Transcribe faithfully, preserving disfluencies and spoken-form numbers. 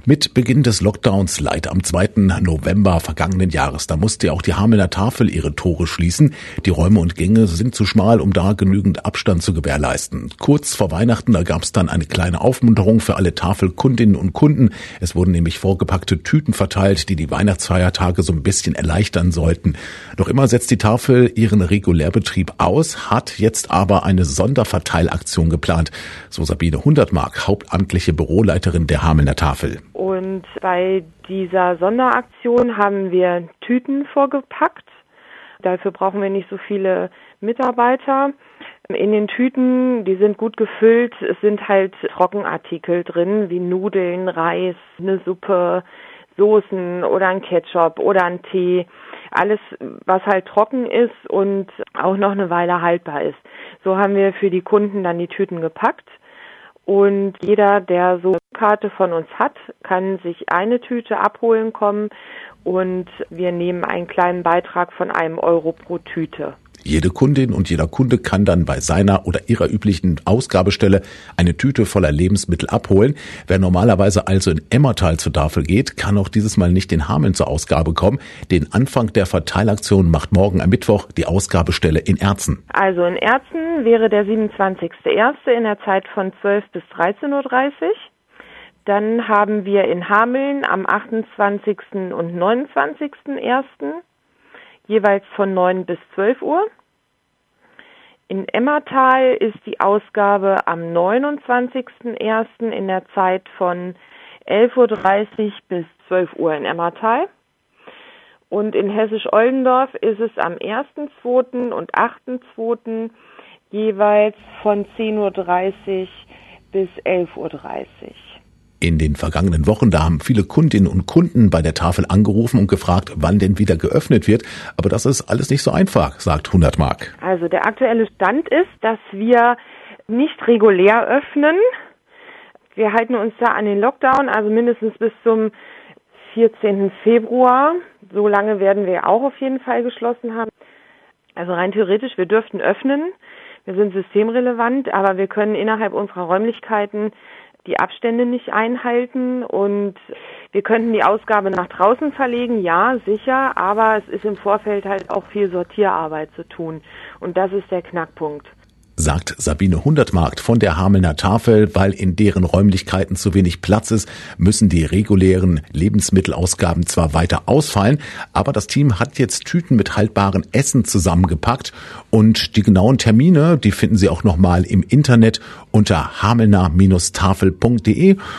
Mit Beginn des Lockdowns Light am zweiten November vergangenen Jahres, da musste auch die Hamelner Tafel ihre Tore schließen. Die Räume und Gänge sind zu schmal, um da genügend Abstand zu gewährleisten. Kurz vor Weihnachten, da gab es dann eine kleine Aufmunterung für alle Tafelkundinnen und Kunden. Es wurden nämlich vorgepackte Tüten verteilt, die die Weihnachtsfeiertage so ein bisschen erleichtern sollten. Noch immer setzt die Tafel ihren Regulärbetrieb aus, hat jetzt aber eine Sonderverteilaktion geplant. So Sabine Hundertmark, hauptamtliche Büroleiterin der Hamelner Tafel. Und bei dieser Sonderaktion haben wir Tüten vorgepackt. Dafür brauchen wir nicht so viele Mitarbeiter. In den Tüten, die sind gut gefüllt, es sind halt Trockenartikel drin, wie Nudeln, Reis, eine Suppe, Soßen oder ein Ketchup oder ein Tee. Alles, was halt trocken ist und auch noch eine Weile haltbar ist. So haben wir für die Kunden dann die Tüten gepackt. Und jeder, der so eine Karte von uns hat, kann sich eine Tüte abholen kommen und wir nehmen einen kleinen Beitrag von einem Euro pro Tüte. Jede Kundin und jeder Kunde kann dann bei seiner oder ihrer üblichen Ausgabestelle eine Tüte voller Lebensmittel abholen. Wer normalerweise also in Emmertal zur Tafel geht, kann auch dieses Mal nicht in Hameln zur Ausgabe kommen. Den Anfang der Verteilaktion macht morgen am Mittwoch die Ausgabestelle in Erzen. Also in Erzen wäre der siebenundzwanzigster erste in der Zeit von zwölf bis dreizehn Uhr dreißig. Dann haben wir in Hameln am achtundzwanzigsten und neunundzwanzigsten ersten jeweils von neun bis zwölf Uhr. In Emmertal ist die Ausgabe am neunundzwanzigsten ersten in der Zeit von elf Uhr dreißig bis zwölf Uhr in Emmertal. Und in Hessisch-Oldendorf ist es am ersten zweiten und achten zweiten jeweils von zehn Uhr dreißig bis elf Uhr dreißig. In den vergangenen Wochen, da haben viele Kundinnen und Kunden bei der Tafel angerufen und gefragt, wann denn wieder geöffnet wird. Aber das ist alles nicht so einfach, sagt Hundertmark. Also der aktuelle Stand ist, dass wir nicht regulär öffnen. Wir halten uns da an den Lockdown, also mindestens bis zum vierzehnten Februar. So lange werden wir auch auf jeden Fall geschlossen haben. Also rein theoretisch, wir dürften öffnen. Wir sind systemrelevant, aber wir können innerhalb unserer Räumlichkeiten die Abstände nicht einhalten und wir könnten die Ausgabe nach draußen verlegen, ja, sicher, aber es ist im Vorfeld halt auch viel Sortierarbeit zu tun und das ist der Knackpunkt. Sagt Sabine Hundertmark von der Hamelner Tafel, weil in deren Räumlichkeiten zu wenig Platz ist, müssen die regulären Lebensmittelausgaben zwar weiter ausfallen, aber das Team hat jetzt Tüten mit haltbarem Essen zusammengepackt und die genauen Termine, die finden Sie auch nochmal im Internet unter hamelner Bindestrich tafel punkt de